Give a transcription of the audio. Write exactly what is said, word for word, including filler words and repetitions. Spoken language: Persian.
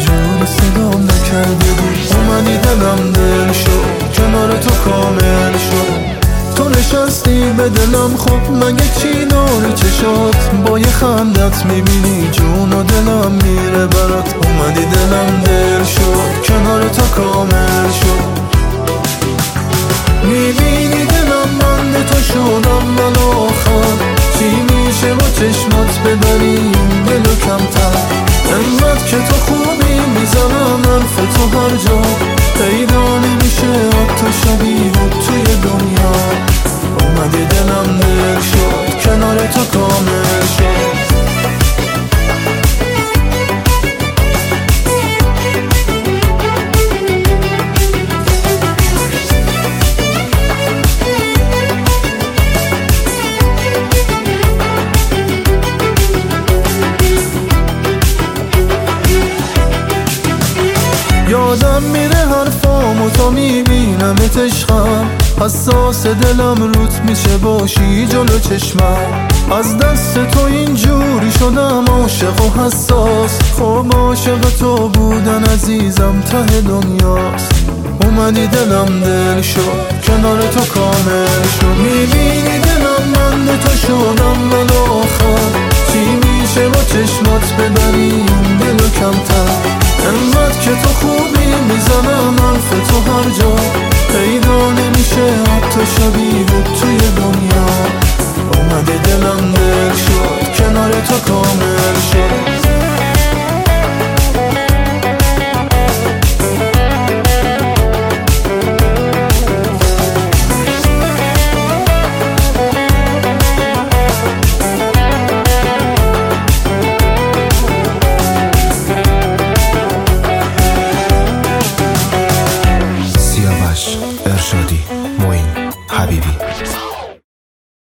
جوری صدام نکرده بود. اومدی دلم دل شد، کنار تو کامل شد. تو نشستی به دلم، خب مگه چی داری چشات؟ با یه خندت میبینی جون و دلم میره برات. اومدی دلم دل شد، کنار تو کامل شد. میبینی دلم بنده تو شدم من آخر. چی میشه با چشمات ببریم دلو کمتر؟ انقدر که تو خوبی میزنم حرف تو هر جا. پیدا نمیشه حتی شبیه توی دنیا. اومدی دلم دل شد، کنار تو کامل شد. یادم میره حرفامو تا میبینمت عشقم. حساس دلم روت میشه باشی جلو چشمم. از دست تو اینجوری شدم عاشق و حساس. خب عاشق تو بودن عزیزم ته دنیاست. اومدی دلم دل شد، کنار تو کامل شد. میبینی دلم من تو شدم من آخر. چی میشه با چشمات ببریم دلو کمتر؟ انقدر که تو خوبی میزنم حرف تو هر جا. پیدا نمیشه حتی شبیه توی دنیا. اومده دلم دل شد، کنار تو کامل شد. ارشادی، معین حبیبی.